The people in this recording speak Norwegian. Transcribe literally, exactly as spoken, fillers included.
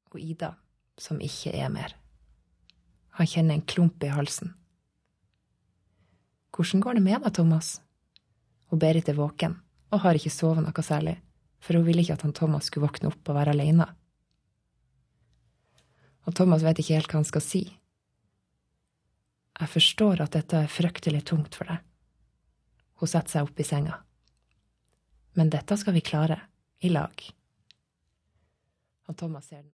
og Ida, som ikke er mer. Han kjenner en klump i halsen. Hvordan går det med deg, Thomas? Og Berit er våken, og har ikke sovet noe særlig, for hun ville ikke at han Thomas skulle våkne opp og være alene. Og Thomas vet ikke helt hva han skal si. Jeg forstår at dette er fryktelig tungt for deg. Hun setter seg opp i senga. Men dette skal vi klare, i lag. Og Thomas ser den.